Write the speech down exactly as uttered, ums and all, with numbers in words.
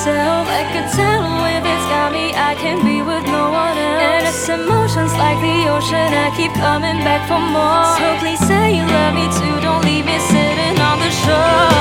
myself. Like a tidal wave that's got me, I can't be with no one else. And it's emotions like the ocean, I keep coming back for more. So please say you love me too, don't leave me sitting on the shore.